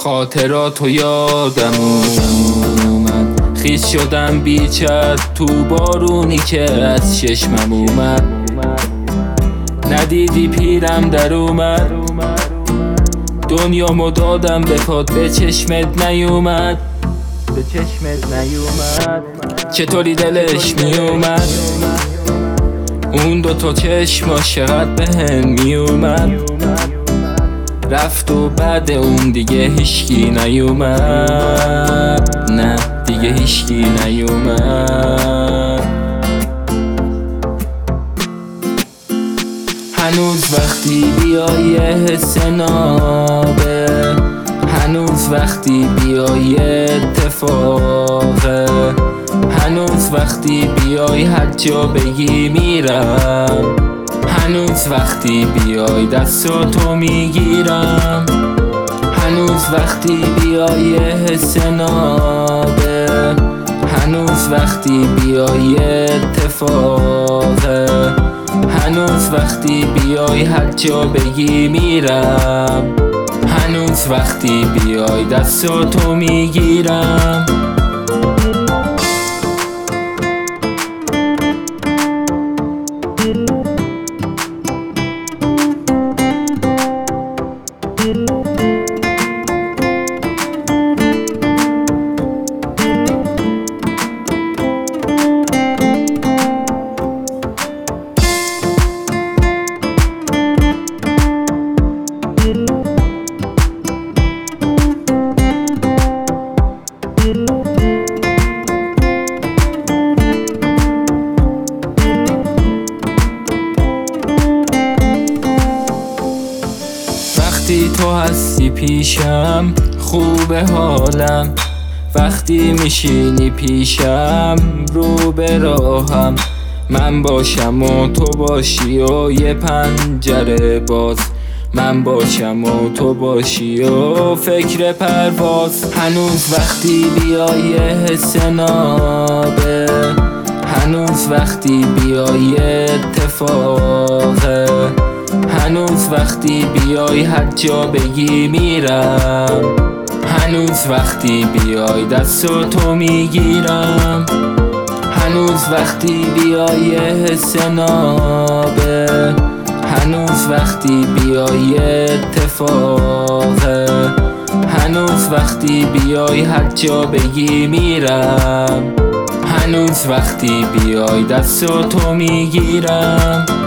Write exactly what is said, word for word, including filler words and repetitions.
خاطراتو یادم اومد، خیس شدم بیچت تو بارونی که از چشمم اومد. ندیدی پیرم در اومد، دنیامو دادم به پات، به چشمت نیومد، به چشمت نیومد. چطوری دلش میومد اون دوتا چشماش چقدر بهم میومد. رفت و بعد اون دیگه هیچکی نیومد، نه دیگه هیچکی نیومد. هنوز وقتی بیای حس نابه، هنوز وقتی بیای اتفاقه، هنوز وقتی بیای هر جا بگی میرم، هنوز وقتی بیای دستاتو میگیرم، هنوز وقتی بیای حس نابه، هنوز وقتی بیای اتفاقه، هنوز وقتی بیای هر جا بگی میرم، هنوز وقتی بیای دستاتو میگیرم. وقتی تو هستی پیشم خوبه حالم، وقتی میشینی پیشم رو به راهم، من باشم و تو باشی و یه پنجره باز، من باشم و تو باشی و فکر پرواز. هنوز وقتی بیای حس نابه، هنوز وقتی بیای اتفاقه، هنوز وقتی بیای هر جا بگی میرم، هنوز وقتی بیای دستاتو میگیرم، هنوز وقتی بیای حس نابه، هنوز وقتی بیای اتفاقه، هنوز وقتی بیای هر جا بگی میرم، هنوز وقتی بیای دستاتو میگیرم.